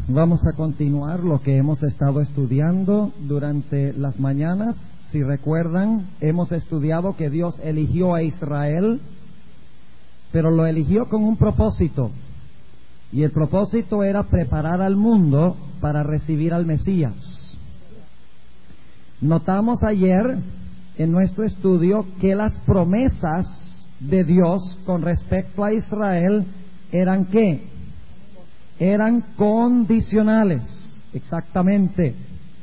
Vamos a continuar lo que hemos estado estudiando durante las mañanas. Si recuerdan, hemos estudiado que Dios eligió a Israel, pero lo eligió con un propósito. Y el propósito era preparar al mundo para recibir al Mesías. Notamos ayer en nuestro estudio que las promesas de Dios con respecto a Israel eran ¿qué? Eran condicionales, exactamente.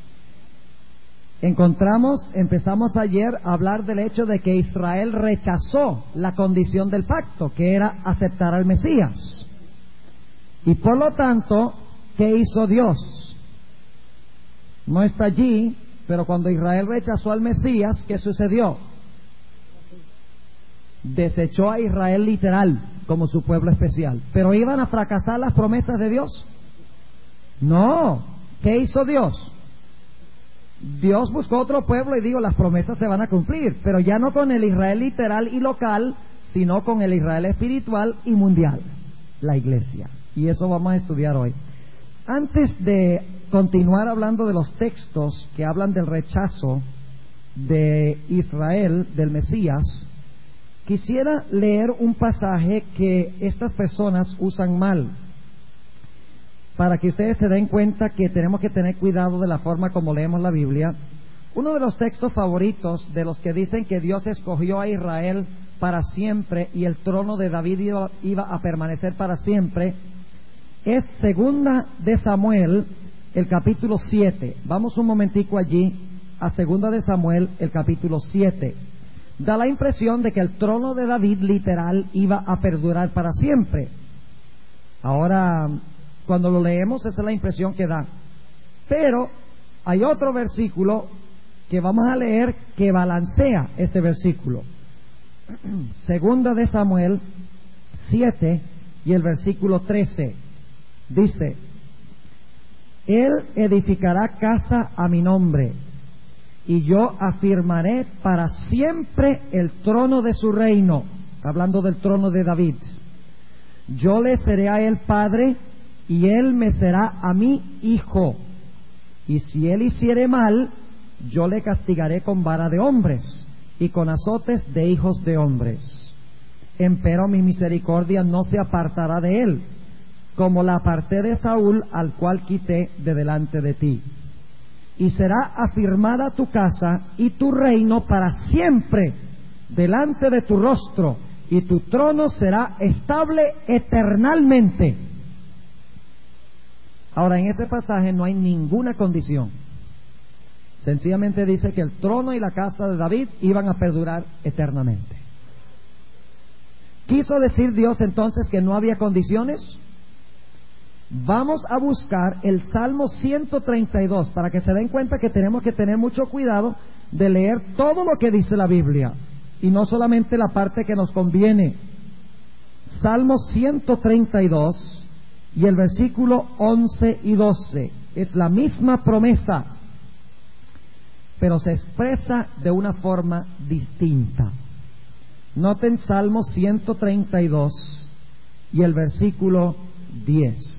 Empezamos ayer a hablar del hecho de que Israel rechazó la condición del pacto, que era aceptar al Mesías. Y por lo tanto, ¿qué hizo Dios? No está allí, pero cuando Israel rechazó al Mesías, ¿qué sucedió? Desechó a Israel literal como su pueblo especial. ¿Pero iban a fracasar las promesas de Dios? No. ¿Qué hizo Dios? Dios buscó otro pueblo y dijo, las promesas se van a cumplir, pero ya no con el Israel literal y local, sino con el Israel espiritual y mundial, la iglesia. Y eso vamos a estudiar hoy. Antes de continuar hablando de los textos que hablan del rechazo de Israel, del Mesías, quisiera leer un pasaje que estas personas usan mal, para que ustedes se den cuenta que tenemos que tener cuidado de la forma como leemos la Biblia. Uno de los textos favoritos de los que dicen que Dios escogió a Israel para siempre y el trono de David iba a permanecer para siempre, es Segunda de Samuel, el capítulo 7. Vamos un momentico allí a Segunda de Samuel, el capítulo 7. Da la impresión de que el trono de David literal iba a perdurar para siempre. Ahora, cuando lo leemos, esa es la impresión que da. Pero hay otro versículo que vamos a leer que balancea este versículo. Segunda de Samuel 7 y el versículo 13. Dice: Él edificará casa a mi nombre, y yo afirmaré para siempre el trono de su reino. Hablando del trono de David. Yo le seré a él padre, y él me será a mí hijo. Y si él hiciere mal, yo le castigaré con vara de hombres, y con azotes de hijos de hombres. Empero mi misericordia no se apartará de él, como la aparté de Saúl, al cual quité de delante de ti. Y será afirmada tu casa y tu reino para siempre delante de tu rostro, y tu trono será estable eternalmente. Ahora, en ese pasaje no hay ninguna condición. Sencillamente dice que el trono y la casa de David iban a perdurar eternamente. ¿Quiso decir Dios entonces que no había condiciones? Vamos a buscar el Salmo 132 para que se den cuenta que tenemos que tener mucho cuidado de leer todo lo que dice la Biblia y no solamente la parte que nos conviene. Salmo 132 y el versículo 11 y 12 es la misma promesa, pero se expresa de una forma distinta. Noten Salmo 132 y el versículo 10.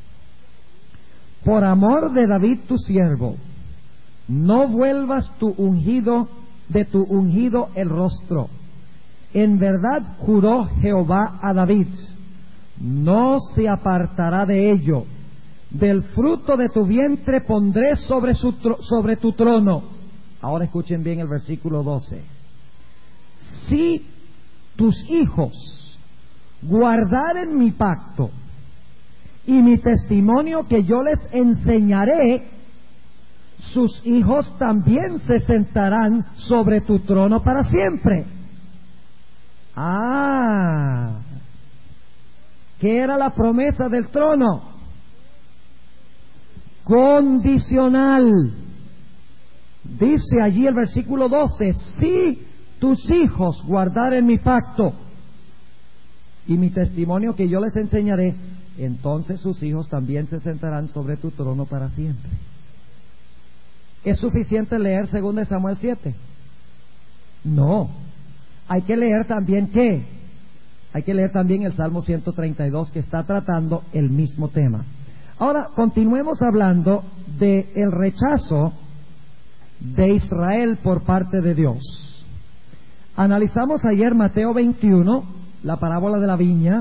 Por amor de David tu siervo, no vuelvas de tu ungido el rostro. En verdad juró Jehová a David, no se apartará de ello. Del fruto de tu vientre pondré sobre tu trono. Ahora escuchen bien el versículo 12. Si tus hijos guardaren mi pacto y mi testimonio que yo les enseñaré, sus hijos también se sentarán sobre tu trono para siempre. ¿Qué era la promesa del trono? Condicional. Dice allí el versículo 12, si tus hijos guardaren mi pacto y mi testimonio que yo les enseñaré, entonces sus hijos también se sentarán sobre tu trono para siempre. ¿Es suficiente leer 2 Samuel 7? No. Hay que leer también ¿qué? Hay que leer también el Salmo 132, que está tratando el mismo tema. Ahora, continuemos hablando del rechazo de Israel por parte de Dios. Analizamos ayer Mateo 21, la parábola de la viña.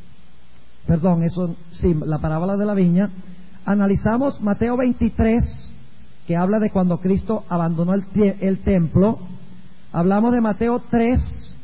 La parábola de la viña. Analizamos Mateo 23, que habla de cuando Cristo abandonó el templo. Hablamos de Mateo 3,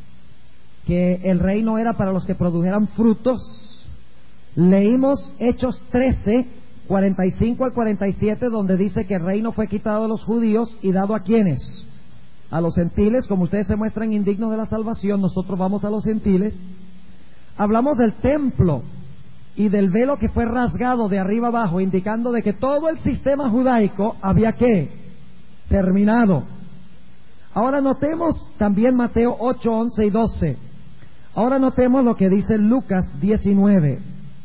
que el reino era para los que produjeran frutos. Leímos Hechos 13, 45 al 47, donde dice que el reino fue quitado de los judíos y dado a ¿quiénes? A los gentiles. Como ustedes se muestran indignos de la salvación, nosotros vamos a los gentiles. Hablamos del templo y del velo que fue rasgado de arriba abajo, indicando de que todo el sistema judaico había que terminado. Ahora notemos también Mateo 8, 11 y 12. Ahora notemos lo que dice Lucas 19.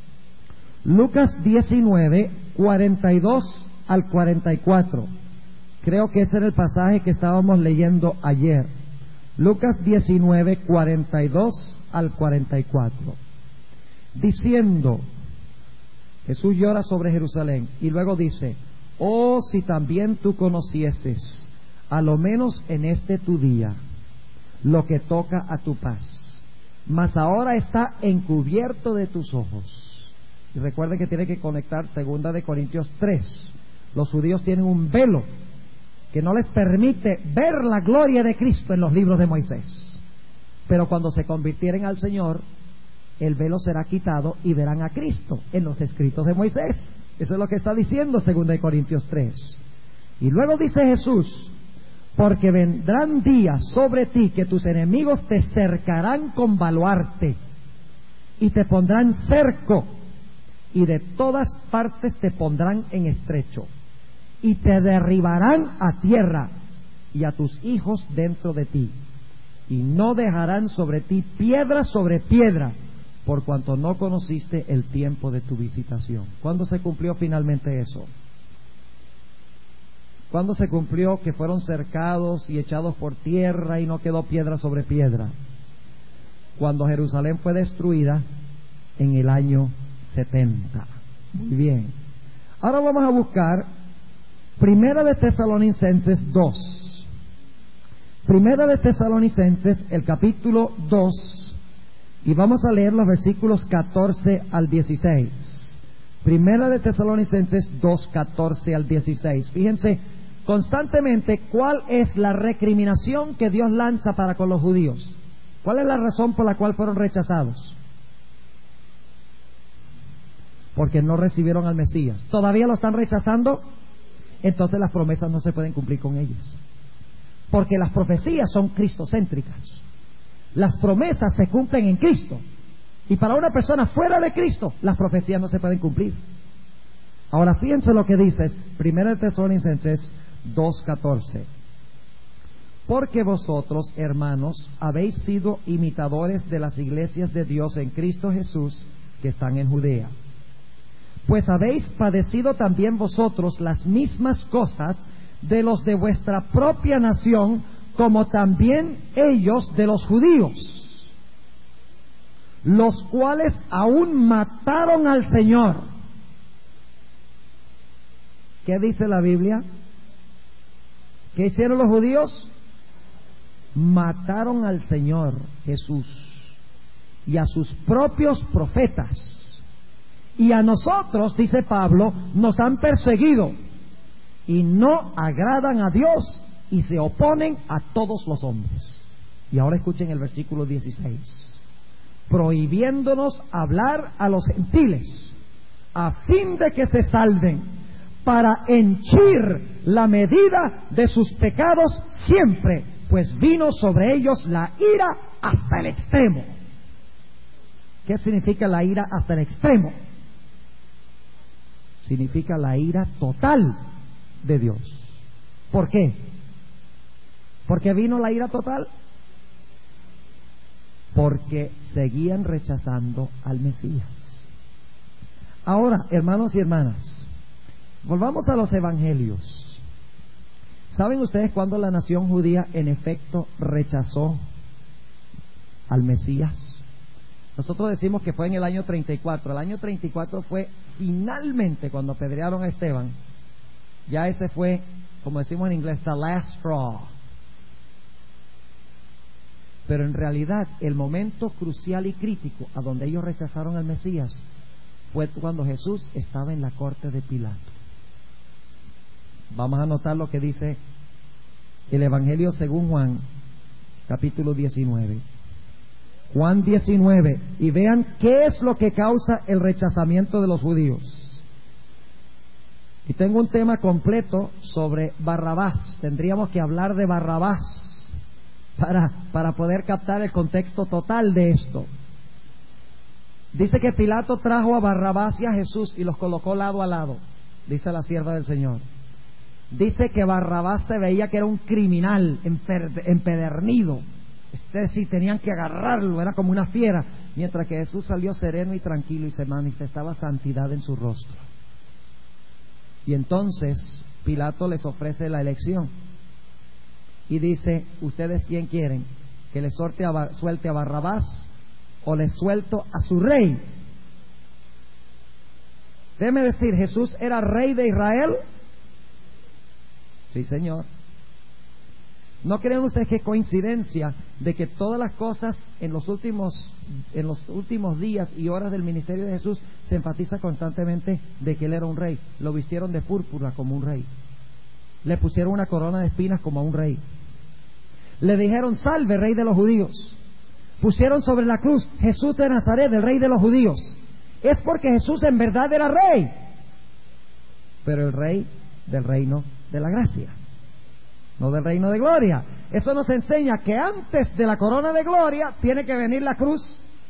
Lucas 19, 42 al 44. Creo que ese era el pasaje que estábamos leyendo ayer. Lucas 19, 42 al 44. Diciendo, Jesús llora sobre Jerusalén y luego dice: oh, si también tú conocieses, a lo menos en este tu día, lo que toca a tu paz, mas ahora está encubierto de tus ojos. Y recuerden que tiene que conectar 2 de Corintios 3. Los judíos tienen un velo que no les permite ver la gloria de Cristo en los libros de Moisés, pero cuando se convirtieren al Señor, el velo será quitado y verán a Cristo en los escritos de Moisés. Eso es lo que está diciendo 2 de Corintios 3. Y luego dice Jesús: porque vendrán días sobre ti que tus enemigos te cercarán con baluarte y te pondrán cerco, y de todas partes te pondrán en estrecho, y te derribarán a tierra y a tus hijos dentro de ti, y no dejarán sobre ti piedra sobre piedra, por cuanto no conociste el tiempo de tu visitación. ¿Cuándo se cumplió finalmente eso? ¿Cuándo se cumplió que fueron cercados y echados por tierra y no quedó piedra sobre piedra? Cuando Jerusalén fue destruida en el año 70. Muy bien. Ahora vamos a buscar Primera de Tesalonicenses 2. Primera de Tesalonicenses, el capítulo 2. Y vamos a leer los versículos 14 al 16. Primera de Tesalonicenses 2, 14 al 16. Fíjense constantemente cuál es la recriminación que Dios lanza para con los judíos. ¿Cuál es la razón por la cual fueron rechazados? Porque no recibieron al Mesías. ¿Todavía lo están rechazando? Entonces las promesas no se pueden cumplir con ellos. Porque las profecías son cristocéntricas. Las promesas se cumplen en Cristo. Y para una persona fuera de Cristo, las profecías no se pueden cumplir. Ahora fíjense lo que dice 1 Tesalonicenses 2:14. Porque vosotros, hermanos, habéis sido imitadores de las iglesias de Dios en Cristo Jesús que están en Judea. Pues habéis padecido también vosotros las mismas cosas de los de vuestra propia nación, como también ellos de los judíos, los cuales aún mataron al Señor. ¿Qué dice la Biblia? ¿Qué hicieron los judíos? Mataron al Señor Jesús y a sus propios profetas. Y a nosotros, dice Pablo, nos han perseguido y no agradan a Dios y se oponen a todos los hombres. Y ahora escuchen el versículo 16. Prohibiéndonos hablar a los gentiles, a fin de que se salven, para henchir la medida de sus pecados siempre, pues vino sobre ellos la ira hasta el extremo. ¿Qué significa la ira hasta el extremo? Significa la ira total de Dios. ¿Por qué? ¿Por qué vino la ira total? Porque seguían rechazando al Mesías. Ahora, hermanos y hermanas, volvamos a los evangelios. ¿Saben ustedes cuándo la nación judía en efecto rechazó al Mesías? Nosotros decimos que fue en el año 34. El año 34 fue finalmente cuando apedrearon a Esteban. Ya ese fue, como decimos en inglés, the last straw. Pero en realidad el momento crucial y crítico a donde ellos rechazaron al Mesías fue cuando Jesús estaba en la corte de Pilato. Vamos a notar lo que dice el Evangelio según Juan, capítulo 19. Juan 19, y vean qué es lo que causa el rechazamiento de los judíos. Y tengo un tema completo sobre Barrabás. Tendríamos que hablar de Barrabás para poder captar el contexto total de esto. Dice que Pilato trajo a Barrabás y a Jesús y los colocó lado a lado, dice la sierva del Señor. Dice que Barrabás se veía que era un criminal empedernido. Es decir, tenían que agarrarlo, era como una fiera, mientras que Jesús salió sereno y tranquilo y se manifestaba santidad en su rostro. Y entonces Pilato les ofrece la elección y dice: ¿ustedes quién quieren? ¿Que les suelte a Barrabás o les suelto a su rey? Déjeme decir, ¿Jesús era rey de Israel? Sí, Señor. ¿No creen ustedes que es coincidencia de que todas las cosas en los últimos días y horas del ministerio de Jesús se enfatiza constantemente de que Él era un rey? Lo vistieron de púrpura como un rey, le pusieron una corona de espinas como a un rey, le dijeron: salve, rey de los judíos. Pusieron sobre la cruz: Jesús de Nazaret, el rey de los judíos. Es porque Jesús en verdad era rey, pero el rey del reino de la gracia, no del reino de gloria. Eso nos enseña que antes de la corona de gloria tiene que venir la cruz.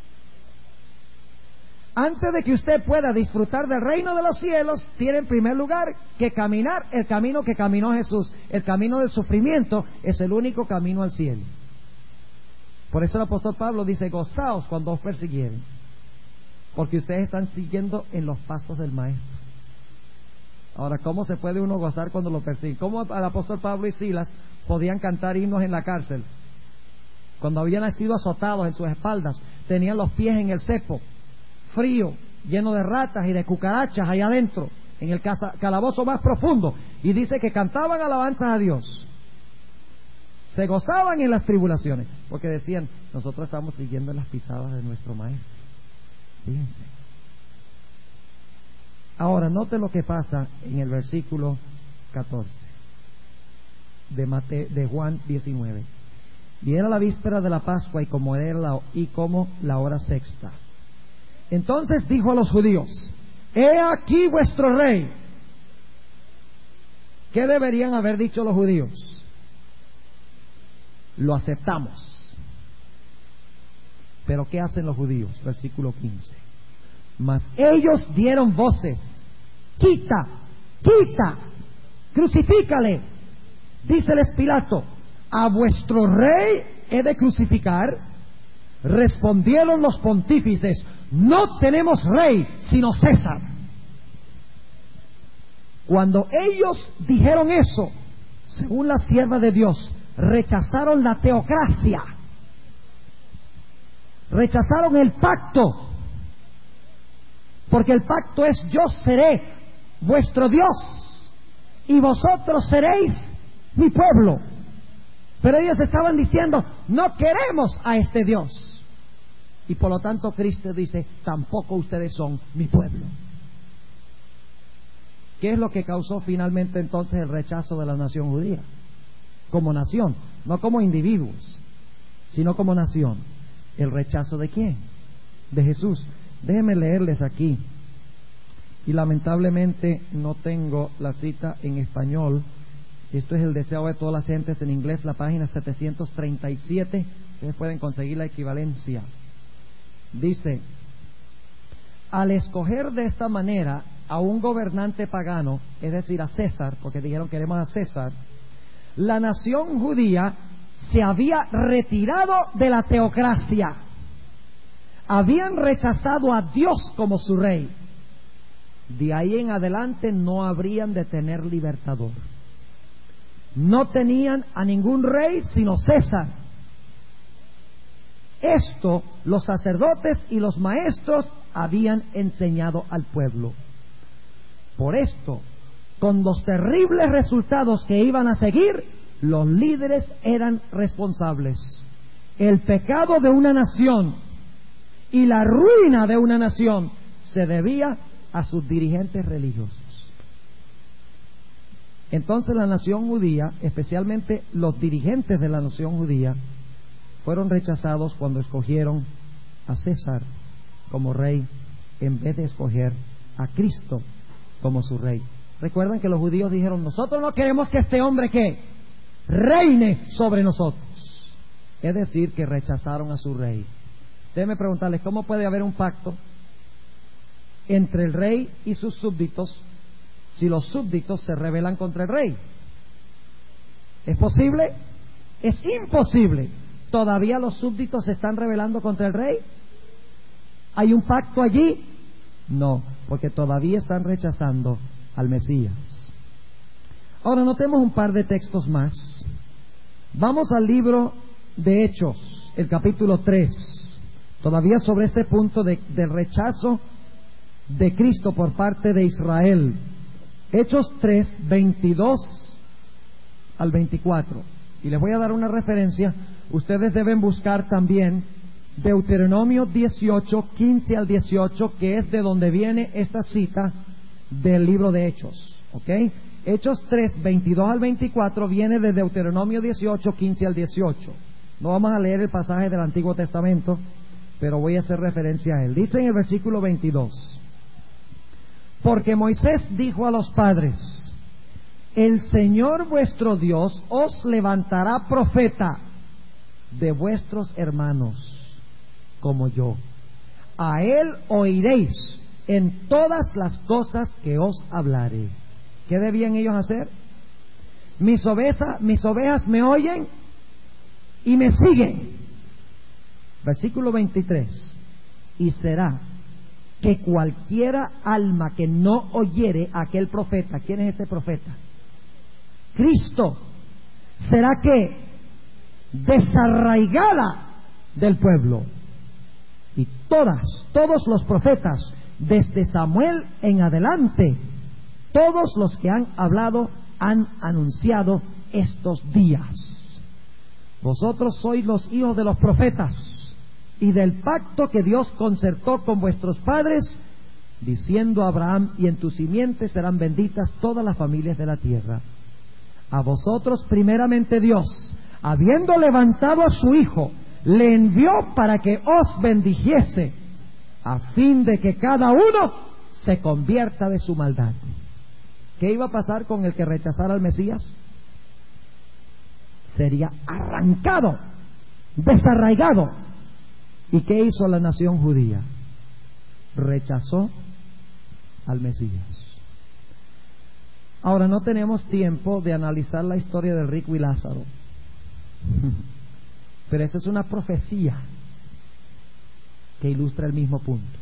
Antes de que usted pueda disfrutar del reino de los cielos, tiene en primer lugar que caminar el camino que caminó Jesús. El camino del sufrimiento es el único camino al cielo. Por eso el apóstol Pablo dice: gozaos cuando os persiguieren, porque ustedes están siguiendo en los pasos del Maestro. Ahora, ¿cómo se puede uno gozar cuando lo persiguen? ¿Cómo el apóstol Pablo y Silas podían cantar himnos en la cárcel? Cuando habían sido azotados en sus espaldas, tenían los pies en el cepo, frío, lleno de ratas y de cucarachas allá adentro, en el calabozo más profundo. Y dice que cantaban alabanzas a Dios. Se gozaban en las tribulaciones, porque decían: nosotros estamos siguiendo las pisadas de nuestro Maestro. Fíjense. Ahora, note lo que pasa en el versículo 14 de Juan 19. Y era la víspera de la Pascua, y como la hora sexta. Entonces dijo a los judíos: he aquí vuestro rey. ¿Qué deberían haber dicho los judíos? Lo aceptamos. Pero ¿qué hacen los judíos? Versículo 15. Mas ellos dieron voces: quita, quita, crucifícale. Díceles Pilato: ¿a vuestro rey he de crucificar? Respondieron los pontífices: no tenemos rey sino César. Cuando ellos dijeron eso, según la sierva de Dios, rechazaron la teocracia, rechazaron el pacto. Porque el pacto es: yo seré vuestro Dios y vosotros seréis mi pueblo. Pero ellos estaban diciendo: no queremos a este Dios. Y por lo tanto Cristo dice: tampoco ustedes son mi pueblo. ¿Qué es lo que causó finalmente entonces el rechazo de la nación judía? Como nación, no como individuos, sino como nación. ¿El rechazo de quién? De Jesús. Déjenme leerles aquí, y lamentablemente no tengo la cita en español. Esto es el deseo de todas las gentes en inglés, la página 737. Ustedes pueden conseguir la equivalencia. Dice: al escoger de esta manera a un gobernante pagano, es decir, a César, porque dijeron: queremos a César, la nación judía se había retirado de la teocracia. Habían rechazado a Dios como su rey. De ahí en adelante no habrían de tener libertador. No tenían a ningún rey sino César. Esto los sacerdotes y los maestros habían enseñado al pueblo. Por esto, con los terribles resultados que iban a seguir, los líderes eran responsables. El pecado de una nación y la ruina de una nación se debía a sus dirigentes religiosos. Entonces la nación judía, especialmente los dirigentes de la nación judía, fueron rechazados cuando escogieron a César como rey en vez de escoger a Cristo como su rey. Recuerdan que los judíos dijeron: nosotros no queremos que este hombre que reine sobre nosotros. Es decir, que rechazaron a su rey. Déjenme preguntarles, ¿cómo puede haber un pacto entre el rey y sus súbditos si los súbditos se rebelan contra el rey? ¿Es posible? Es imposible. ¿Todavía los súbditos se están rebelando contra el rey? ¿Hay un pacto allí? No, porque todavía están rechazando al Mesías. Ahora notemos un par de textos más. Vamos al libro de Hechos, el capítulo 3, todavía sobre este punto del rechazo de Cristo por parte de Israel. Hechos 3, 22 al 24. Y les voy a dar una referencia. Ustedes deben buscar también Deuteronomio 18, 15 al 18, que es de donde viene esta cita del libro de Hechos. ¿Ok? Hechos 3, 22 al 24 viene de Deuteronomio 18, 15 al 18. No vamos a leer el pasaje del Antiguo Testamento, pero voy a hacer referencia a él. Dice en el versículo 22: porque Moisés dijo a los padres: el Señor vuestro Dios os levantará profeta de vuestros hermanos como yo. A él oiréis en todas las cosas que os hablaré. ¿Qué debían ellos hacer? Mis ovejas me oyen y me siguen. Versículo 23: y será que cualquiera alma que no oyere a aquel profeta. ¿Quién es este profeta? Cristo. Será que desarraigada del pueblo. Y todos los profetas, desde Samuel en adelante, todos los que han hablado han anunciado estos días. Vosotros sois los hijos de los profetas y del pacto que Dios concertó con vuestros padres, diciendo a Abraham: y en tu simiente serán benditas todas las familias de la tierra. A vosotros primeramente Dios, habiendo levantado a su Hijo, le envió para que os bendijese, a fin de que cada uno se convierta de su maldad. ¿Qué iba a pasar con el que rechazara al Mesías? Sería arrancado, desarraigado. ¿Y qué hizo la nación judía? Rechazó al Mesías. Ahora, no tenemos tiempo de analizar la historia del rico y Lázaro, pero esa es una profecía que ilustra el mismo punto.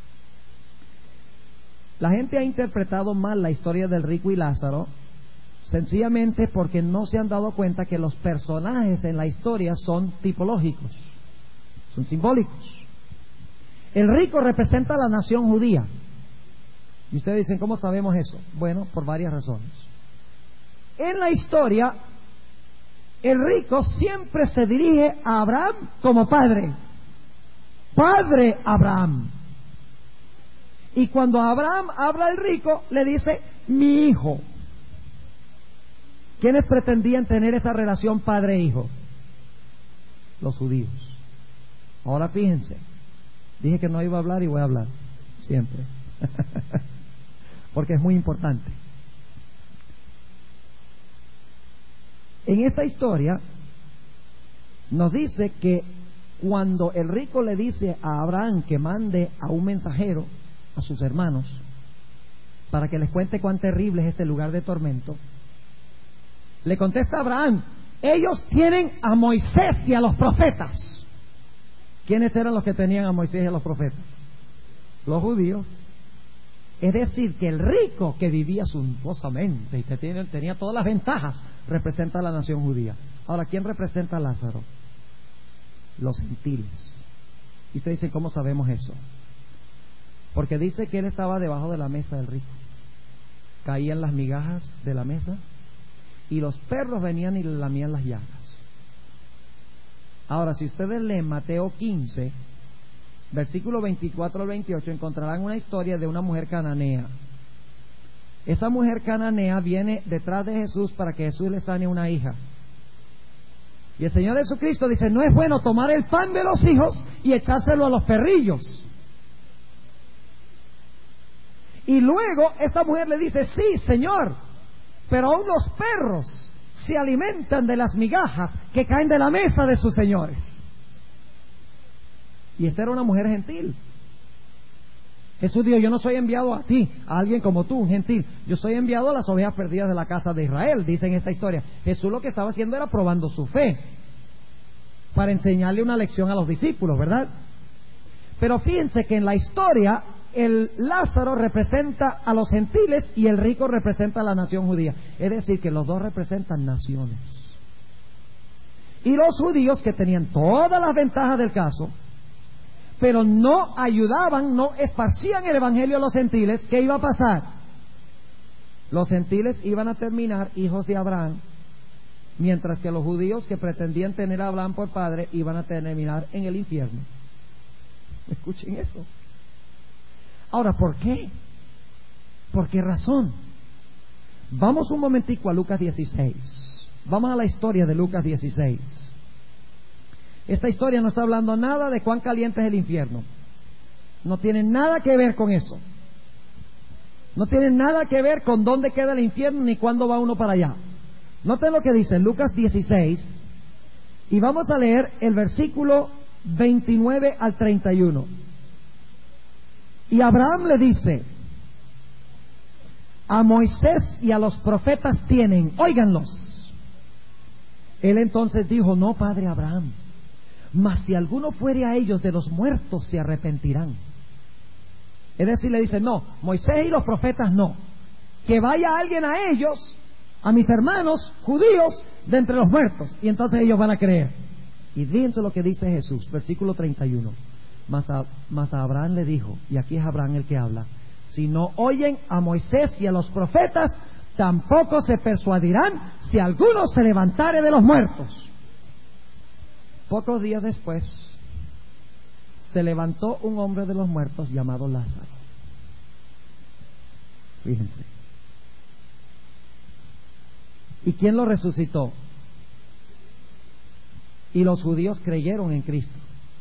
La gente ha interpretado mal la historia del rico y Lázaro, sencillamente porque no se han dado cuenta que los personajes en la historia son tipológicos, son simbólicos. El rico representa a la nación judía. Y ustedes dicen: ¿cómo sabemos eso? Bueno, por varias razones. En la historia, el rico siempre se dirige a Abraham como padre. Padre Abraham. Y cuando Abraham habla al rico, le dice: mi hijo. ¿Quiénes pretendían tener esa relación padre-hijo? Los judíos. Ahora fíjense, dije que no iba a hablar y voy a hablar siempre porque es muy importante. En esta historia nos dice que cuando el rico le dice a Abraham que mande a un mensajero a sus hermanos para que les cuente cuán terrible es este lugar de tormento, le contesta a Abraham: ellos tienen a Moisés y a los profetas. ¿Quiénes eran los que tenían a Moisés y a los profetas? Los judíos. Es decir, que el rico, que vivía suntuosamente y que tenía todas las ventajas, representa a la nación judía. Ahora, ¿quién representa a Lázaro? los gentiles. Y usted dice, ¿cómo sabemos eso? Porque dice que él estaba debajo de la mesa del rico. Caían las migajas de la mesa y los perros venían y le lamían las llagas. Ahora, si ustedes leen Mateo 15, versículo 24 al 28, encontrarán una historia de una mujer cananea. Esa mujer cananea viene detrás de Jesús para que Jesús le sane una hija. Y el Señor Jesucristo dice, no es bueno tomar el pan de los hijos y echárselo a los perrillos. Y luego esta mujer le dice, sí, Señor, pero aún los perros se alimentan de las migajas que caen de la mesa de sus señores. Y esta era una mujer gentil. Jesús dijo, yo no soy enviado a ti, a alguien como tú, un gentil. Yo soy enviado a las ovejas perdidas de la casa de Israel, dice en esta historia. Jesús lo que estaba haciendo era probando su fe, para enseñarle una lección a los discípulos, ¿verdad? Pero fíjense que en la historia, el Lázaro representa a los gentiles y el rico representa a la nación judía. Es decir, que los dos representan naciones. Y los judíos, que tenían todas las ventajas del caso, pero no ayudaban, no esparcían el evangelio a los gentiles, ¿qué iba a pasar? Los gentiles iban a terminar hijos de Abraham, mientras que los judíos que pretendían tener a Abraham por padre iban a terminar en el infierno. Escuchen eso. Ahora, ¿por qué? ¿Por qué razón? Vamos un momentico a Lucas 16. Vamos a la historia de Lucas 16. Esta historia no está hablando nada de cuán caliente es el infierno. No tiene nada que ver con eso. No tiene nada que ver con dónde queda el infierno ni cuándo va uno para allá. Noten lo que dice Lucas 16 y vamos a leer el versículo 29 al 31. Y Abraham le dice, a Moisés y a los profetas tienen, óiganlos. Él entonces dijo, no, padre Abraham, mas si alguno fuere a ellos de los muertos se arrepentirán. Es decir, le dice, no, Moisés y los profetas no, que vaya alguien a ellos, a mis hermanos judíos de entre los muertos, y entonces ellos van a creer. Y fíjense lo que dice Jesús, versículo 31. Mas a Abraham le dijo, y aquí es Abraham el que habla, si no oyen a Moisés y a los profetas, tampoco se persuadirán si alguno se levantare de los muertos. Pocos días después se levantó un hombre de los muertos llamado Lázaro. Fíjense. ¿Y quién lo resucitó? Y los judíos creyeron en Cristo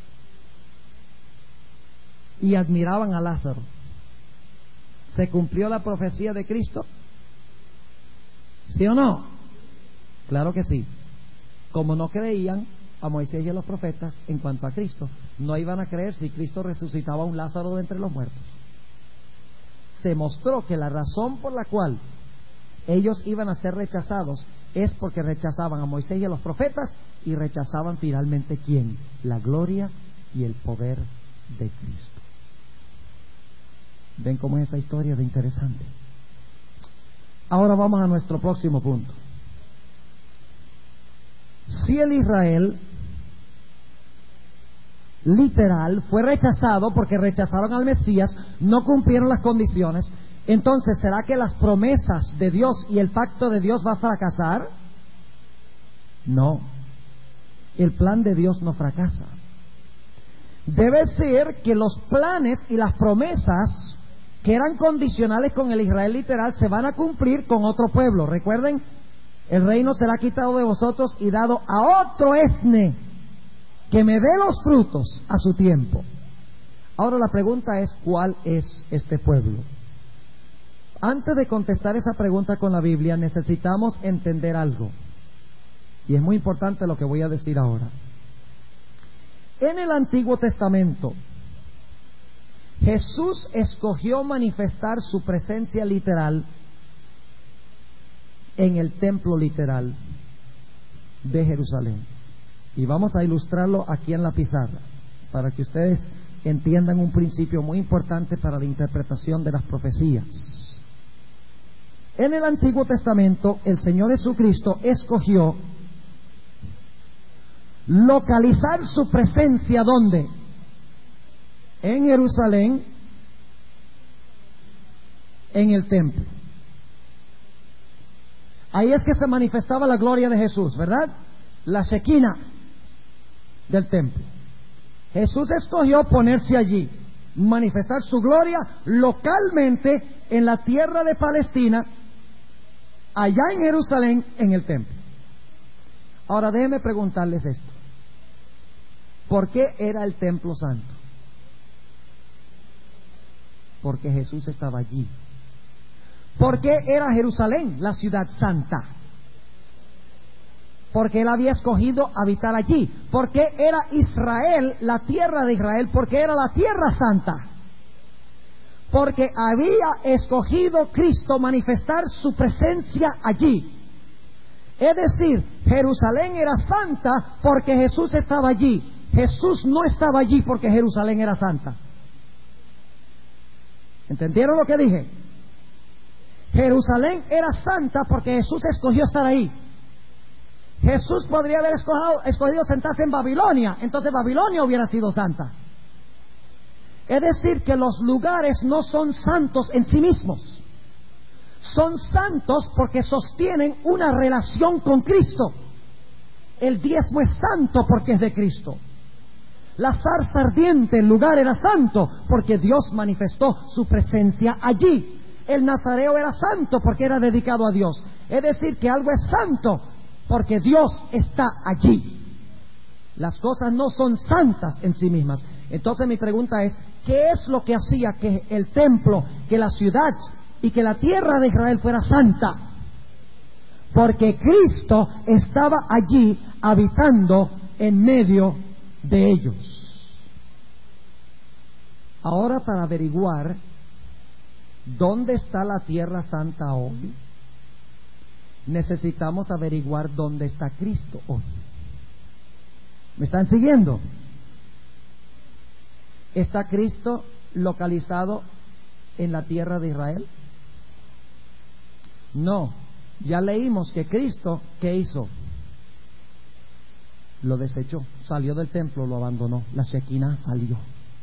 y admiraban a Lázaro. ¿Se cumplió la profecía de Cristo? ¿Sí o no? Claro que sí. Como no creían a Moisés y a los profetas en cuanto a Cristo, no iban a creer si Cristo resucitaba a un Lázaro de entre los muertos. Se mostró que la razón por la cual ellos iban a ser rechazados es porque rechazaban a Moisés y a los profetas y rechazaban finalmente ¿quién? La gloria y el poder de Cristo. ¿Ven cómo es esa historia de interesante? Ahora vamos a nuestro próximo punto. Si el Israel literal fue rechazado porque rechazaron al Mesías, no cumplieron las condiciones, entonces ¿será que las promesas de Dios y el pacto de Dios va a fracasar? No, el plan de Dios no fracasa. Debe ser que los planes y las promesas que eran condicionales con el Israel literal se van a cumplir con otro pueblo. Recuerden, el reino será quitado de vosotros y dado a otro etne que me dé los frutos a su tiempo. Ahora la pregunta es, ¿cuál es este pueblo? Antes de contestar esa pregunta con la Biblia, necesitamos entender algo. Y es muy importante lo que voy a decir ahora. En el Antiguo Testamento, Jesús escogió manifestar su presencia literal en el templo literal de Jerusalén. Y vamos a ilustrarlo aquí en la pizarra, para que ustedes entiendan un principio muy importante para la interpretación de las profecías. En el Antiguo Testamento, el Señor Jesucristo escogió localizar su presencia, ¿dónde? En Jerusalén, en el templo. Ahí es que se manifestaba la gloria de Jesús, ¿verdad? La Shekinah del templo. Jesús escogió ponerse allí, manifestar su gloria localmente en la tierra de Palestina, allá en Jerusalén, en el templo. Ahora déjenme preguntarles esto. ¿Por qué era el templo santo? Porque Jesús estaba allí. ¿Por qué era Jerusalén la ciudad santa? Porque Él había escogido habitar allí. ¿Por qué era Israel la tierra de Israel? Porque era la tierra santa. Porque había escogido Cristo manifestar su presencia allí. Es decir, Jerusalén era santa porque Jesús estaba allí. Jesús no estaba allí porque Jerusalén era santa. ¿Entendieron lo que dije? Jerusalén era santa porque Jesús escogió estar ahí. Jesús podría haber escogido sentarse en Babilonia, entonces Babilonia hubiera sido santa. Es decir, que los lugares no son santos en sí mismos. Son santos porque sostienen una relación con Cristo. El diezmo es santo porque es de Cristo. La zarza ardiente, el lugar era santo porque Dios manifestó su presencia allí. El nazareo era santo porque era dedicado a Dios. Es decir, que algo es santo porque Dios está allí. Las cosas no son santas en sí mismas. Entonces mi pregunta es, ¿qué es lo que hacía que el templo, que la ciudad y que la tierra de Israel fuera santa? Porque Cristo estaba allí habitando en medio de ellos. Ahora, para averiguar dónde está la tierra santa hoy, necesitamos averiguar dónde está Cristo hoy. ¿Me están siguiendo? ¿Está Cristo localizado en la tierra de Israel? No. Ya leímos que Cristo, ¿qué hizo? Lo desechó, salió del templo, lo abandonó. La Shekinah salió.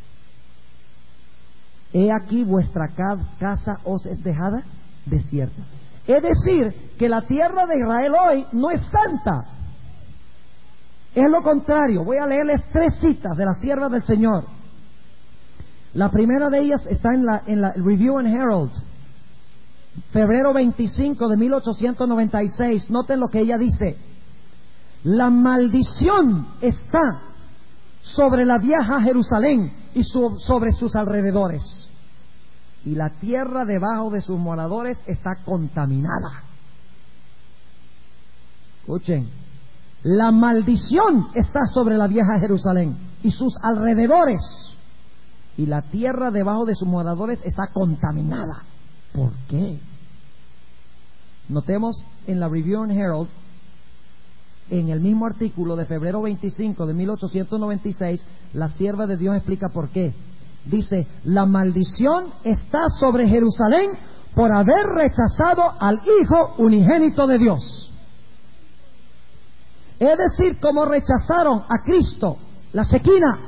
He aquí vuestra casa os es dejada desierta. Es decir, que la tierra de Israel hoy no es santa. Es lo contrario. Voy a leerles 3 citas de las siervas del Señor. La primera de ellas está en la Review and Herald, febrero 25 de 1896. Noten lo que ella dice. La maldición está sobre la vieja Jerusalén y sobre sus alrededores, y la tierra debajo de sus moradores está contaminada. Escuchen, la maldición está sobre la vieja Jerusalén y sus alrededores, y la tierra debajo de sus moradores está contaminada. ¿Por qué? Notemos en la Review and Herald, en el mismo artículo de febrero 25 de 1896, la sierva de Dios explica por qué. Dice, la maldición está sobre Jerusalén por haber rechazado al Hijo unigénito de Dios. Es decir, como rechazaron a Cristo, la Shekinah,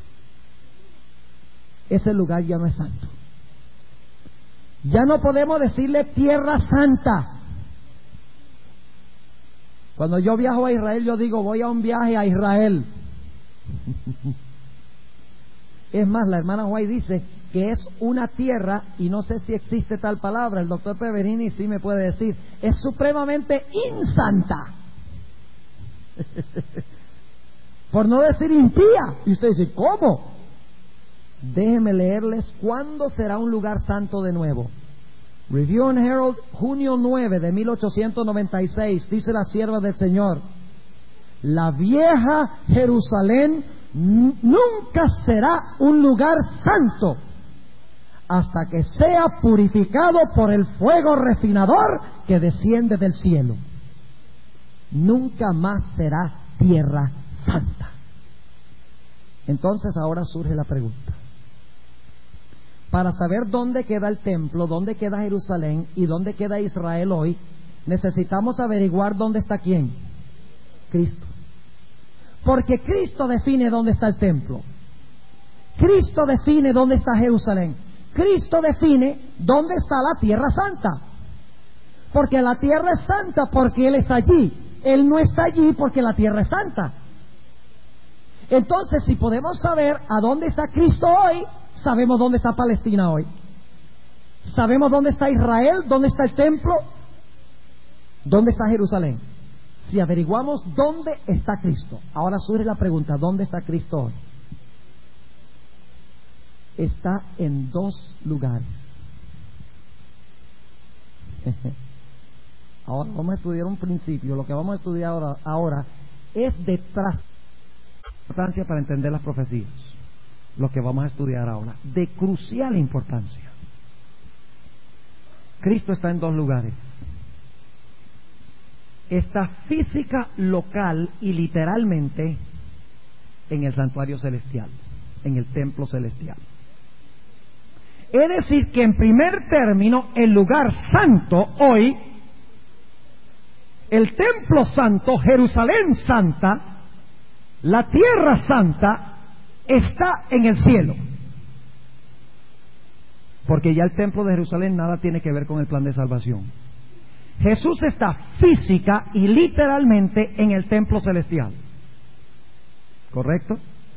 ese lugar ya no es santo. Ya no podemos decirle tierra santa. Cuando yo viajo a Israel, yo digo, voy a un viaje a Israel. Es más, la hermana White dice que es una tierra, y no sé si existe tal palabra, el doctor Peverini sí me puede decir, es supremamente insanta. Por no decir impía. Y usted dice, ¿cómo? Déjenme leerles cuándo será un lugar santo de nuevo. Review and Herald, junio 9 de 1896, dice la sierva del Señor: la vieja Jerusalén nunca será un lugar santo hasta que sea purificado por el fuego refinador que desciende del cielo. Nunca más será tierra santa. Entonces ahora surge la pregunta: para saber dónde queda el templo, dónde queda Jerusalén y dónde queda Israel hoy, necesitamos averiguar dónde está quién. Cristo. Porque Cristo define dónde está el templo. Cristo define dónde está Jerusalén. Cristo define dónde está la tierra santa. Porque la tierra es santa porque Él está allí. Él no está allí porque la tierra es santa. Entonces, si podemos saber a dónde está Cristo hoy, sabemos dónde está Palestina hoy. Sabemos dónde está Israel, dónde está el templo, dónde está Jerusalén. Si averiguamos dónde está Cristo, ahora surge la pregunta, ¿dónde está Cristo hoy? Está en dos lugares. Ahora vamos a estudiar un principio. Lo que vamos a estudiar ahora es de importancia para entender las profecías. Lo que vamos a estudiar ahora, de crucial importancia. Cristo está en dos lugares. Está física, local y literalmente en el santuario celestial, en el templo celestial. Es decir, que en primer término, el lugar santo hoy, el templo santo, Jerusalén santa, la tierra santa, está en el cielo. Porque ya el templo de Jerusalén nada tiene que ver con el plan de salvación. Jesús está física y literalmente en el templo celestial. ¿Correcto?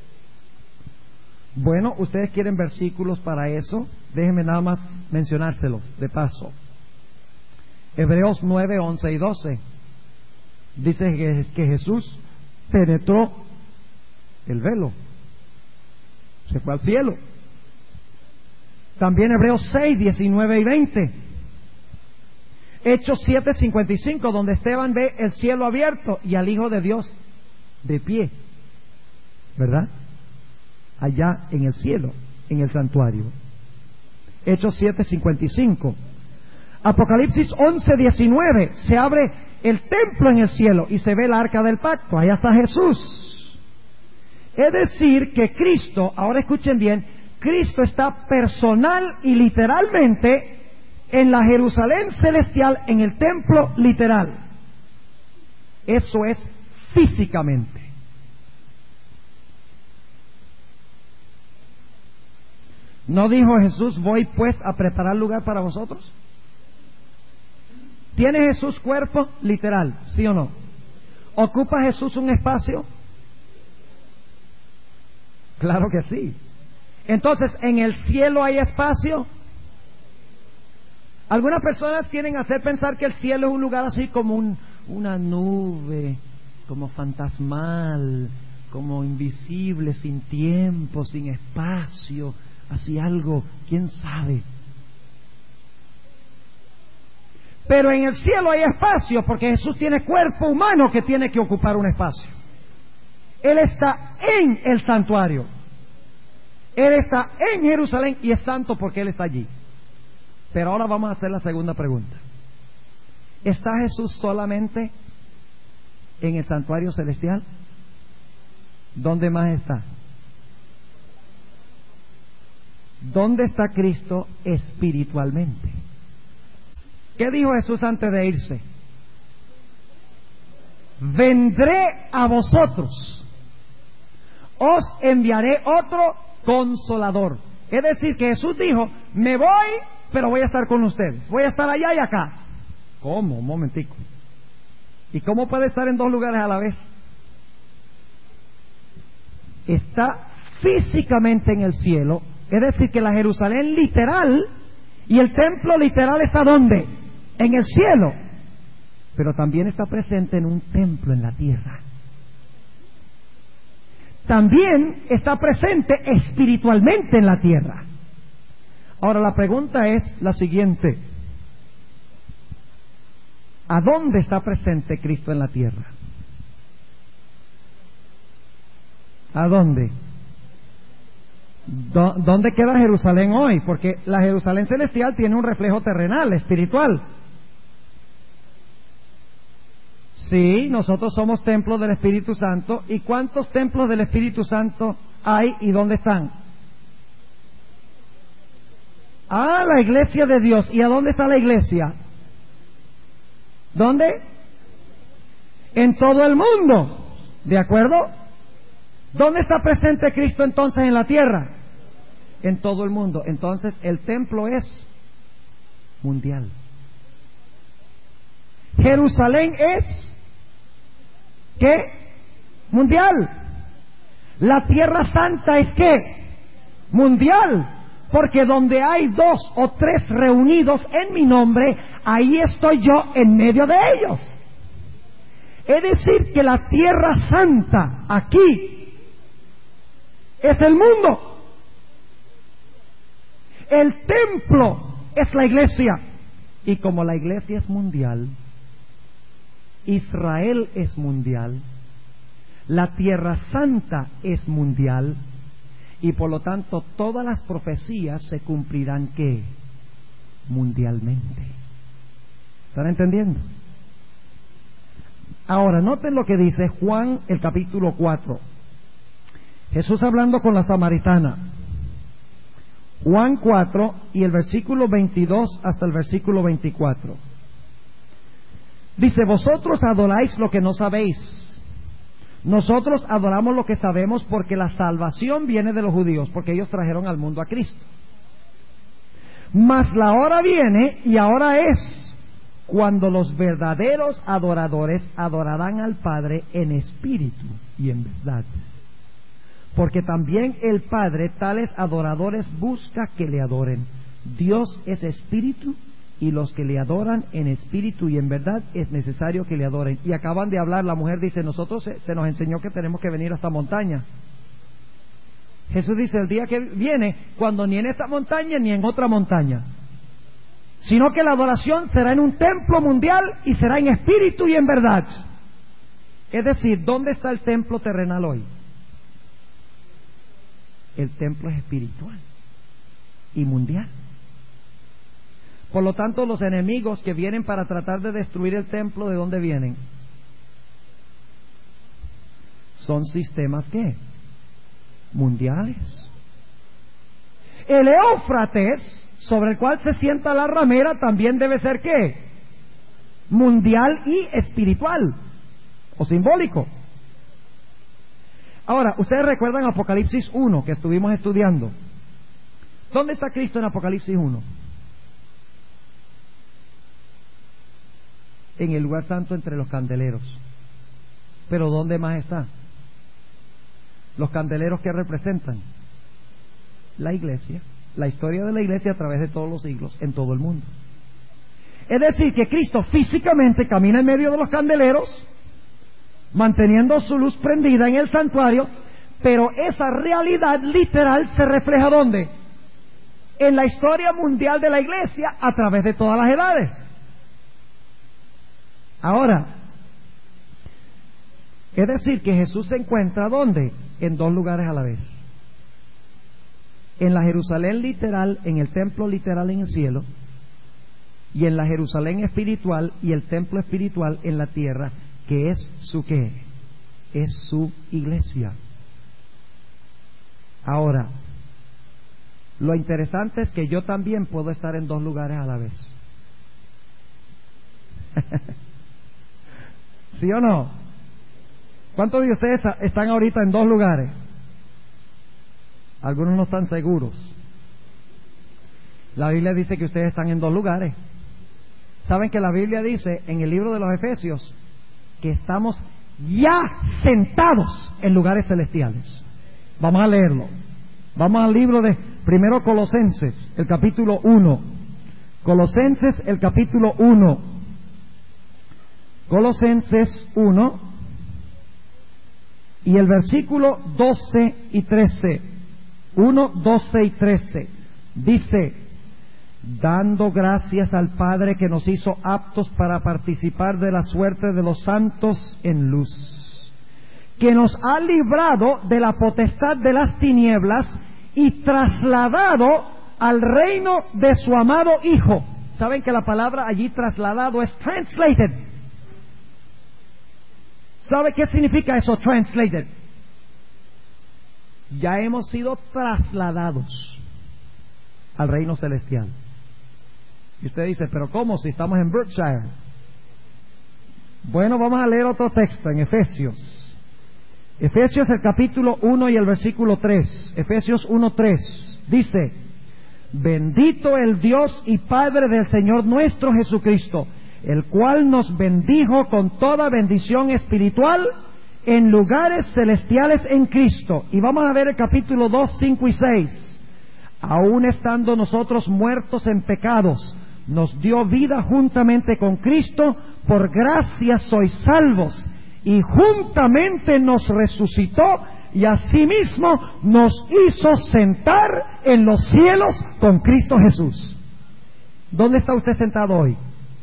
Bueno, ustedes quieren versículos para eso. Déjenme nada más mencionárselos de paso. Hebreos 9, 11 y 12. Dice que Jesús penetró el velo. Se fue al cielo. También Hebreos 6, 19 y 20. Hechos 7, 55, donde Esteban ve el cielo abierto y al Hijo de Dios de pie, ¿verdad? Allá en el cielo, en el santuario. Hechos 7, 55. Apocalipsis 11, 19, se abre el templo en el cielo y se ve el arca del pacto, allá está Jesús. Es decir que Cristo, ahora escuchen bien, Cristo está personal y literalmente en la Jerusalén celestial, en el templo literal. Eso es físicamente. ¿No dijo Jesús, voy pues a preparar lugar para vosotros? ¿Tiene Jesús cuerpo? Literal, ¿sí o no? ¿Ocupa Jesús un espacio? Claro que sí. Entonces, ¿en el cielo hay espacio? Algunas personas quieren hacer pensar que el cielo es un lugar así como una nube, como fantasmal, como invisible, sin tiempo, sin espacio, así algo, quién sabe. Pero en el cielo hay espacio porque Jesús tiene cuerpo humano que tiene que ocupar un espacio. Él está en el santuario. Él está en Jerusalén y es santo porque Él está allí. Pero ahora vamos a hacer la segunda pregunta. ¿Está Jesús solamente en el santuario celestial? ¿Dónde más está? ¿Dónde está Cristo espiritualmente? ¿Qué dijo Jesús antes de irse? Vendré a vosotros, os enviaré otro consolador. Es decir, que Jesús dijo, me voy, pero voy a estar con ustedes. Voy a estar allá y acá. ¿Cómo? Un momentico. ¿Y cómo puede estar en dos lugares a la vez? Está físicamente en el cielo, es decir, que la Jerusalén literal y el templo literal está ¿dónde? En el cielo. Pero también está presente en un templo en la tierra. También está presente espiritualmente en la tierra. Ahora la pregunta es la siguiente: ¿a dónde está presente Cristo en la tierra? ¿A dónde? ¿Dónde queda Jerusalén hoy? Porque la Jerusalén celestial tiene un reflejo terrenal, espiritual. Sí, nosotros somos templos del Espíritu Santo. ¿Y cuántos templos del Espíritu Santo hay y dónde están? Ah, la iglesia de Dios. ¿Y a dónde está la iglesia? ¿Dónde? En todo el mundo. ¿De acuerdo? ¿Dónde está presente Cristo entonces en la tierra? En todo el mundo. Entonces el templo es mundial. Jerusalén es ¿qué? Mundial. La tierra santa es ¿qué? Mundial. Porque donde hay 2 o 3 reunidos en mi nombre, ahí estoy yo en medio de ellos. Es decir, que la tierra santa aquí es el mundo. El templo es la iglesia. Y como la iglesia es mundial, Israel es mundial, la tierra santa es mundial, y por lo tanto todas las profecías se cumplirán ¿qué? Mundialmente. ¿Están entendiendo? Ahora, noten lo que dice Juan el capítulo 4. Jesús hablando con la samaritana. Juan 4 y el versículo 22 hasta el versículo 24. Dice: vosotros adoráis lo que no sabéis. Nosotros adoramos lo que sabemos, porque la salvación viene de los judíos, porque ellos trajeron al mundo a Cristo. Mas la hora viene, y ahora es, cuando los verdaderos adoradores adorarán al Padre en espíritu y en verdad. Porque también el Padre tales adoradores busca que le adoren. Dios es espíritu, y los que le adoran en espíritu y en verdad es necesario que le adoren. Y acaban de hablar, la mujer dice: nosotros se nos enseñó que tenemos que venir a esta montaña. Jesús dice: el día que viene, cuando ni en esta montaña ni en otra montaña, sino que la adoración será en un templo mundial y será en espíritu y en verdad. Es decir, ¿dónde está el templo terrenal hoy? El templo es espiritual y mundial. Por lo tanto, los enemigos que vienen para tratar de destruir el templo, ¿de dónde vienen? Son sistemas ¿qué? Mundiales. El Éufrates, sobre el cual se sienta la ramera, también debe ser ¿qué? Mundial y espiritual, o simbólico. Ahora, ustedes recuerdan Apocalipsis 1 que estuvimos estudiando. ¿Dónde está Cristo en Apocalipsis 1? En el lugar santo entre los candeleros. Pero ¿dónde más está? Los candeleros que representan la iglesia, la historia de la iglesia a través de todos los siglos, en todo el mundo. Es decir, que Cristo físicamente camina en medio de los candeleros, manteniendo su luz prendida en el santuario, pero esa realidad literal se refleja ¿dónde? En la historia mundial de la iglesia a través de todas las edades. Ahora, es decir, que Jesús se encuentra ¿dónde? En 2 lugares a la vez. En la Jerusalén literal, en el templo literal en el cielo, y en la Jerusalén espiritual y el templo espiritual en la tierra, que es su ¿qué? Es su iglesia. Ahora, lo interesante es que yo también puedo estar en 2 lugares a la vez. ¿Sí o no? ¿Cuántos de ustedes están ahorita en 2 lugares? Algunos no están seguros. La Biblia dice que ustedes están en 2 lugares. ¿Saben que la Biblia dice en el libro de los Efesios que estamos ya sentados en lugares celestiales? Vamos a leerlo. Vamos al libro de primero Colosenses, el capítulo 1. Colosenses, el capítulo 1. Colosenses 1 y el versículo 12 y 13. 1, 12 y 13. Dice: dando gracias al Padre que nos hizo aptos para participar de la suerte de los santos en luz, que nos ha librado de la potestad de las tinieblas y trasladado al reino de su amado Hijo. ¿Saben que la palabra allí trasladado es translated? ¿Sabe qué significa eso, translated? Ya hemos sido trasladados al reino celestial. Y usted dice: ¿pero cómo si estamos en Berkshire? Bueno, vamos a leer otro texto en Efesios. Efesios el capítulo 1 y el versículo 3. Efesios 1:3 dice: bendito el Dios y Padre del Señor nuestro Jesucristo, el cual nos bendijo con toda bendición espiritual en lugares celestiales en Cristo. Y vamos a ver el capítulo 2, 5 y 6. Aun estando nosotros muertos en pecados, nos dio vida juntamente con Cristo, por gracia sois salvos, y juntamente nos resucitó, y asimismo nos hizo sentar en los cielos con Cristo Jesús. ¿Dónde está usted sentado hoy?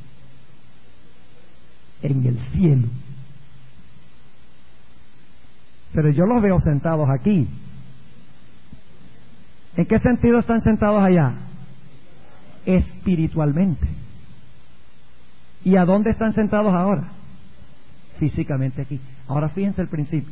En el cielo. Pero yo los veo sentados aquí. ¿En qué sentido están sentados allá? Espiritualmente. ¿Y a dónde están sentados ahora? Físicamente aquí. Ahora fíjense el principio.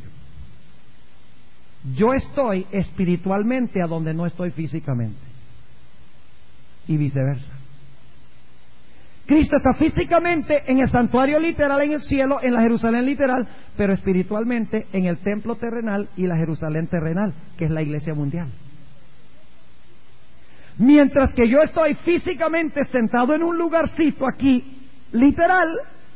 Yo estoy espiritualmente a donde no estoy físicamente. Y viceversa. Cristo está físicamente en el santuario literal en el cielo, en la Jerusalén literal, pero espiritualmente en el templo terrenal y la Jerusalén terrenal, que es la iglesia mundial. Mientras que yo estoy físicamente sentado en un lugarcito aquí, literal,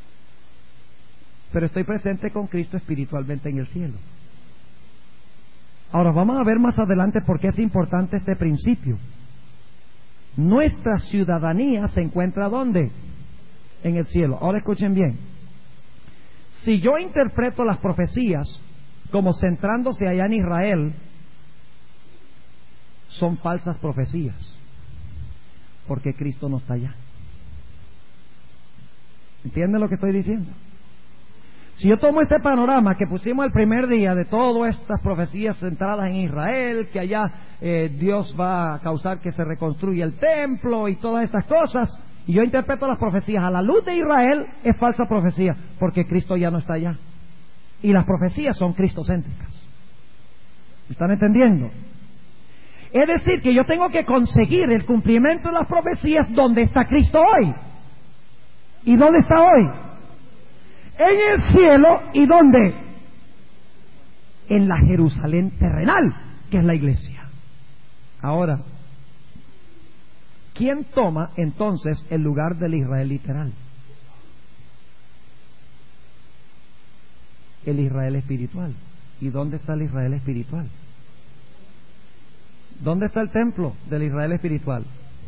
pero estoy presente con Cristo espiritualmente en el cielo. Ahora vamos a ver más adelante por qué es importante este principio. Nuestra ciudadanía se encuentra ¿dónde? En el cielo. Ahora escuchen bien. Si yo interpreto las profecías como centrándose allá en Israel, son falsas profecías, porque Cristo no está allá. ¿Entienden lo que estoy diciendo? Si yo tomo este panorama que pusimos el primer día de todas estas profecías centradas en Israel, que allá Dios va a causar que se reconstruya el templo y todas estas cosas, y yo interpreto las profecías a la luz de Israel, es falsa profecía, porque Cristo ya no está allá. Y las profecías son cristocéntricas. ¿Están entendiendo? Es decir, que yo tengo que conseguir el cumplimiento de las profecías donde está Cristo hoy. ¿Y dónde está hoy? En el cielo. ¿Y dónde? En la Jerusalén terrenal, que es la iglesia. Ahora, ¿quién toma entonces el lugar del Israel literal? El Israel espiritual. ¿Y dónde está el Israel espiritual? ¿Dónde está el templo del Israel espiritual?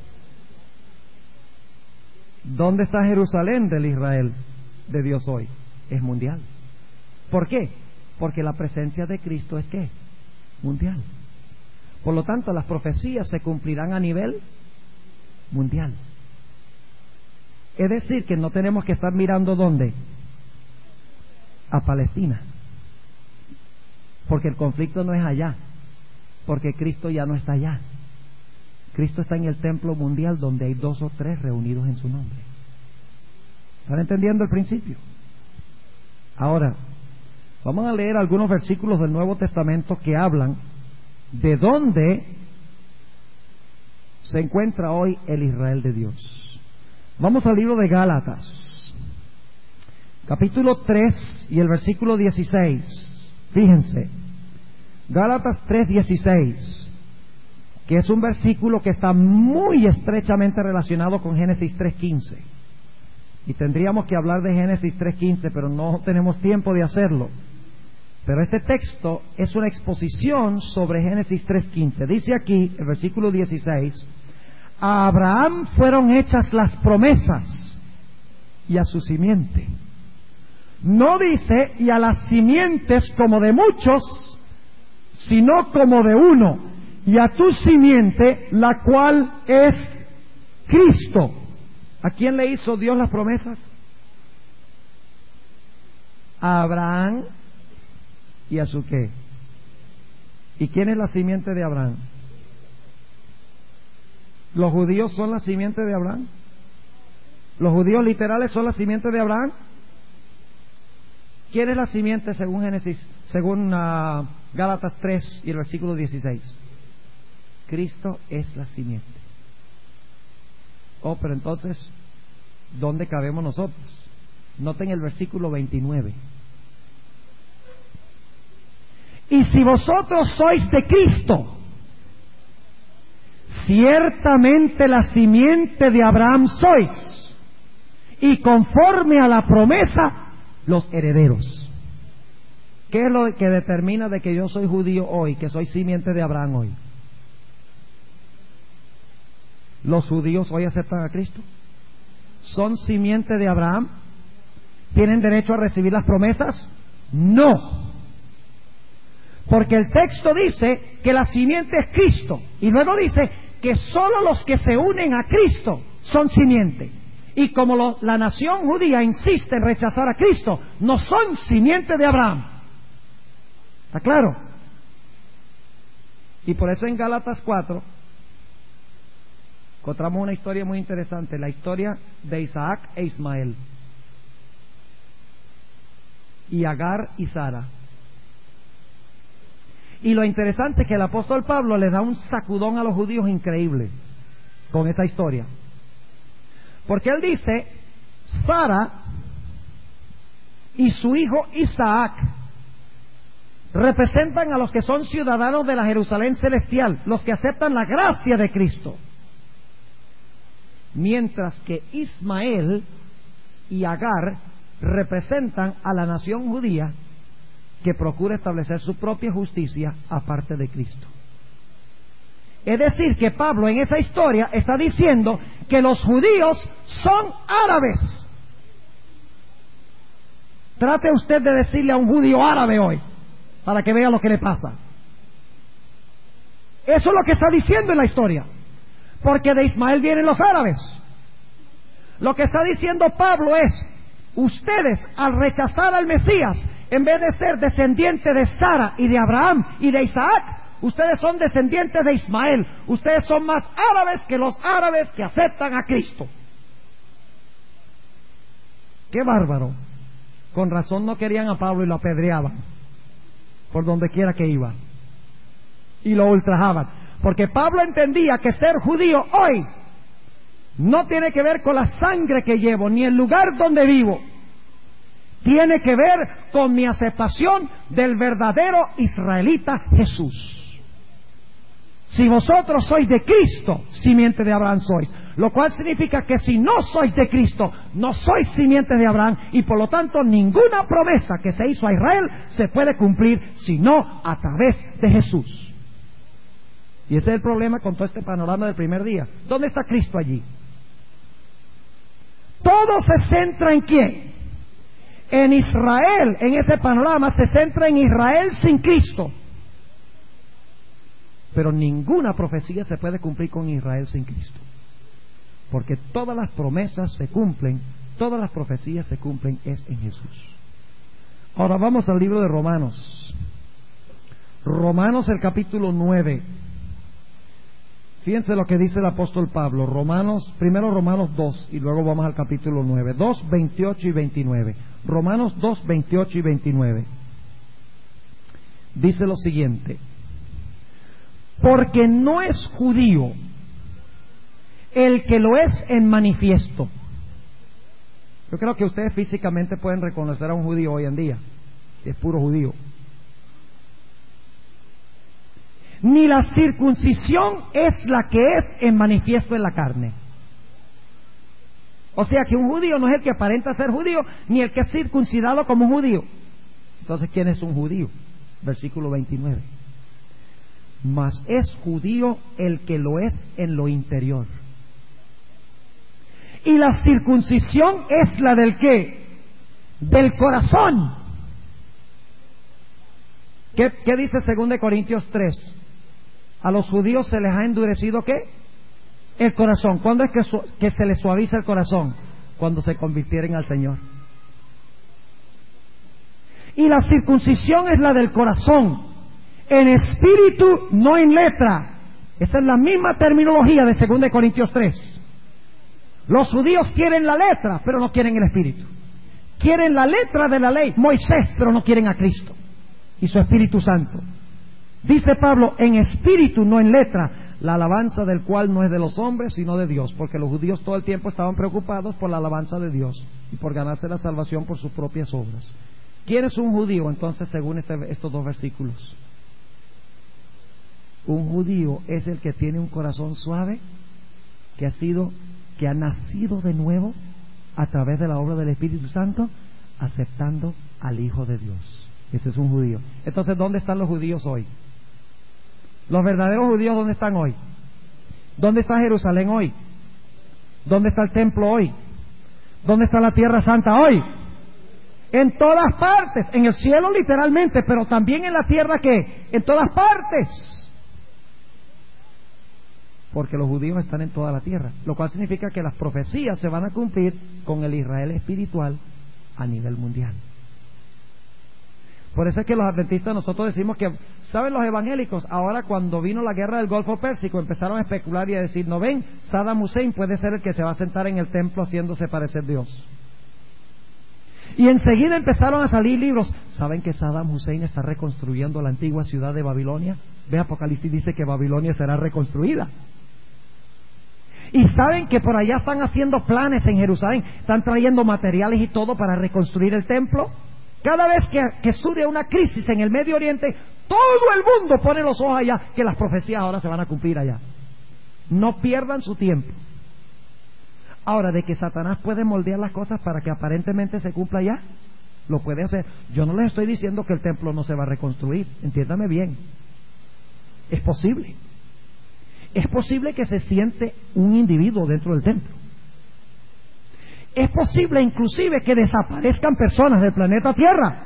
¿Dónde está Jerusalén del Israel de Dios hoy? Es mundial. ¿Por qué? Porque la presencia de Cristo es ¿qué? Mundial. Por lo tanto, las profecías se cumplirán a nivel mundial. Es decir, que no tenemos que estar mirando ¿dónde? A Palestina. Porque el conflicto no es allá. Porque Cristo ya no está allá. Cristo está en el templo mundial donde hay 2 o 3 reunidos en su nombre. ¿Están entendiendo el principio? Ahora, vamos a leer algunos versículos del Nuevo Testamento que hablan de dónde se encuentra hoy el Israel de Dios. Vamos al libro de Gálatas, capítulo 3 y el versículo 16. Fíjense, Gálatas 3:16, que es un versículo que está muy estrechamente relacionado con Génesis 3:15. Y tendríamos que hablar de Génesis 3:15, pero no tenemos tiempo de hacerlo. Pero este texto es una exposición sobre Génesis 3:15. Dice aquí, el versículo 16, a Abraham fueron hechas las promesas y a su simiente. No dice, y a las simientes como de muchos, sino como de uno, y a tu simiente, la cual es Cristo. ¿A quién le hizo Dios las promesas? A Abraham y a su qué. ¿Y quién es la simiente de Abraham? ¿Los judíos son la simiente de Abraham? ¿Los judíos literales son la simiente de Abraham? ¿Quién es la simiente según Génesis, según Gálatas 3 y el versículo 16? Cristo es la simiente. Oh, pero entonces, ¿dónde cabemos nosotros? Noten el versículo 29. Y si vosotros sois de Cristo, ciertamente la simiente de Abraham sois, y conforme a la promesa, los herederos. ¿Qué es lo que determina de que yo soy judío hoy, que soy simiente de Abraham hoy? ¿Los judíos hoy aceptan a Cristo? ¿Son simiente de Abraham? ¿Tienen derecho a recibir las promesas? No. Porque el texto dice que la simiente es Cristo, y luego dice que solo los que se unen a Cristo son simiente. Y como la nación judía insiste en rechazar a Cristo, no son simiente de Abraham. ¿Está claro? Y por eso en Gálatas 4 encontramos una historia muy interesante, la historia de Isaac e Ismael, y Agar y Sara. Y lo interesante es que el apóstol Pablo le da un sacudón a los judíos increíble con esa historia. Porque él dice, Sara y su hijo Isaac representan a los que son ciudadanos de la Jerusalén celestial, los que aceptan la gracia de Cristo. Mientras que Ismael y Agar representan a la nación judía que procura establecer su propia justicia aparte de Cristo. Es decir, que Pablo en esa historia está diciendo que los judíos son árabes. Trate usted de decirle a un judío árabe hoy, para que vea lo que le pasa. Eso es lo que está diciendo en la historia, porque de Ismael vienen los árabes. Lo que está diciendo Pablo es, ustedes al rechazar al Mesías, en vez de ser descendientes de Sara y de Abraham y de Isaac, ustedes son descendientes de Ismael. Ustedes son más árabes que los árabes que aceptan a Cristo. ¡Qué bárbaro! Con razón no querían a Pablo y lo apedreaban por donde quiera que iba, y lo ultrajaban, porque Pablo entendía que ser judío hoy no tiene que ver con la sangre que llevo, ni el lugar donde vivo. Tiene que ver con mi aceptación del verdadero israelita Jesús. Si vosotros sois de Cristo, simiente de Abraham sois. Lo cual significa que si no sois de Cristo, no sois simiente de Abraham, y por lo tanto ninguna promesa que se hizo a Israel se puede cumplir sino a través de Jesús. Y ese es el problema con todo este panorama del primer día. ¿Dónde está Cristo allí? Todo se centra en ¿quién? En Israel. En ese panorama se centra en Israel sin Cristo. Pero ninguna profecía se puede cumplir con Israel sin Cristo, porque todas las promesas se cumplen, todas las profecías se cumplen es en Jesús. Ahora vamos al libro de Romanos. Romanos, el capítulo 9. Fíjense lo que dice el apóstol Pablo. Primero Romanos 2 y luego vamos al capítulo 9. 2, 28 y 29. Romanos 2, 28 y 29. Dice lo siguiente: porque no es judío el que lo es en manifiesto. Yo creo que ustedes físicamente pueden reconocer a un judío hoy en día, que es puro judío. Ni la circuncisión es la que es en manifiesto en la carne. O sea que un judío no es el que aparenta ser judío, ni el que es circuncidado como judío. Entonces, ¿quién es un judío? Versículo 29. Mas es judío el que lo es en lo interior. Y la circuncisión es la del ¿qué? Del corazón. ¿Qué dice 2 Corintios 3? A los judíos se les ha endurecido ¿qué? El corazón. ¿Cuándo es que se les suaviza el corazón? Cuando se convirtieren al Señor. Y la circuncisión es la del corazón, en espíritu, no en letra. Esa es la misma terminología de 2 Corintios 3. Los judíos quieren la letra, pero no quieren el espíritu. Quieren la letra de la ley, Moisés, pero no quieren a Cristo y su Espíritu Santo. Dice Pablo, en espíritu, no en letra, la alabanza del cual no es de los hombres, sino de Dios, porque los judíos todo el tiempo estaban preocupados por la alabanza de Dios y por ganarse la salvación por sus propias obras. ¿Quién es un judío entonces según estos dos versículos? Un judío es el que tiene un corazón suave, que ha nacido de nuevo a través de la obra del Espíritu Santo, aceptando al Hijo de Dios. Ese es un judío. Entonces, ¿dónde están los judíos hoy? Los verdaderos judíos, ¿dónde están hoy? ¿Dónde está Jerusalén hoy? ¿Dónde está el templo hoy? ¿Dónde está la tierra santa hoy? En todas partes, en el cielo literalmente, pero también en la tierra, ¿qué? En todas partes. Porque los judíos están en toda la tierra, lo cual significa que las profecías se van a cumplir con el Israel espiritual a nivel mundial. Por eso es que los adventistas nosotros decimos que, ¿saben los evangélicos? Ahora cuando vino la guerra del Golfo Pérsico empezaron a especular y a decir, ¿no ven? Saddam Hussein puede ser el que se va a sentar en el templo haciéndose parecer Dios. Y enseguida empezaron a salir libros. ¿Saben que Saddam Hussein está reconstruyendo la antigua ciudad de Babilonia? Ve, Apocalipsis dice que Babilonia será reconstruida. Y saben que por allá están haciendo planes en Jerusalén, están trayendo materiales y todo para reconstruir el templo. Cada vez que surge una crisis en el Medio Oriente, todo el mundo pone los ojos allá, que las profecías ahora se van a cumplir allá. No pierdan su tiempo. Ahora, de que Satanás puede moldear las cosas para que aparentemente se cumpla allá, lo puede hacer. Yo no les estoy diciendo que el templo no se va a reconstruir, entiéndame bien. Es posible. Es posible que se siente un individuo dentro del templo. Es posible inclusive que desaparezcan personas del planeta Tierra.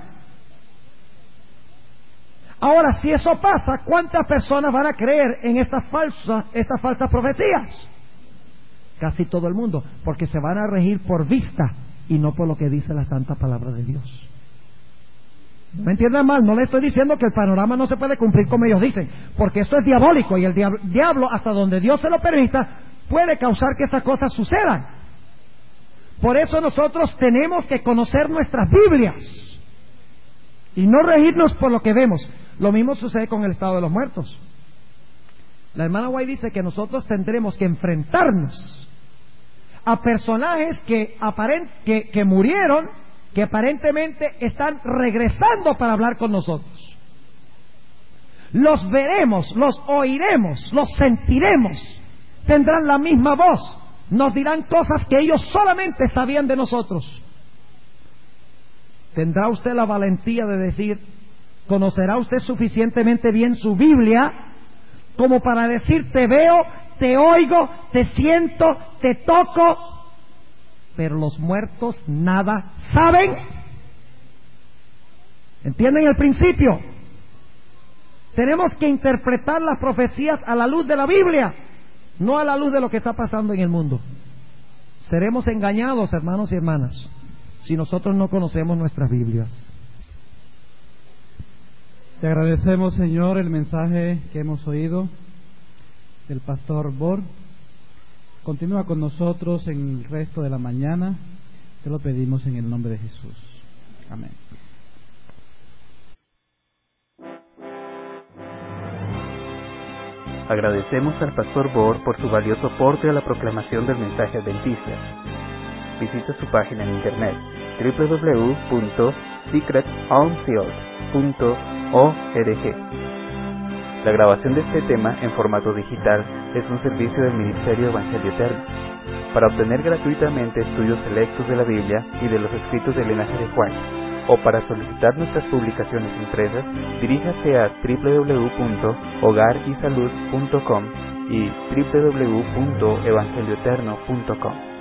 Ahora, si eso pasa, ¿cuántas personas van a creer en estas falsas profecías? Casi todo el mundo, porque se van a regir por vista y no por lo que dice la santa palabra de Dios. No me entiendan mal, no le estoy diciendo que el panorama no se puede cumplir como ellos dicen, porque esto es diabólico y el diablo, hasta donde Dios se lo permita, puede causar que estas cosas sucedan. Por eso nosotros tenemos que conocer nuestras Biblias y no regirnos por lo que vemos. Lo mismo sucede con el estado de los muertos. La hermana White dice que nosotros tendremos que enfrentarnos a personajes que murieron, que aparentemente están regresando para hablar con nosotros. Los veremos, los oiremos, los sentiremos, tendrán la misma voz, nos dirán cosas que ellos solamente sabían de nosotros. ¿Tendrá usted la valentía de decir, conocerá usted suficientemente bien su Biblia como para decir, te veo, te oigo, te siento, te toco, pero los muertos nada saben? ¿Entienden el principio? Tenemos que interpretar las profecías a la luz de la Biblia, no a la luz de lo que está pasando en el mundo. Seremos engañados, hermanos y hermanas, si nosotros no conocemos nuestras Biblias. Te agradecemos, Señor, el mensaje que hemos oído del pastor Bor. Continúa con nosotros en el resto de la mañana. Te lo pedimos en el nombre de Jesús. Amén. Agradecemos al pastor Bor por su valioso aporte a la proclamación del mensaje adventista. Visita su página en internet www.secretunsealed.org. La grabación de este tema en formato digital es un servicio del Ministerio Evangelio Eterno. Para obtener gratuitamente estudios selectos de la Biblia y de los escritos del linaje de Juan, o para solicitar nuestras publicaciones impresas, diríjase a www.hogarysalud.com y www.evangelioeterno.com.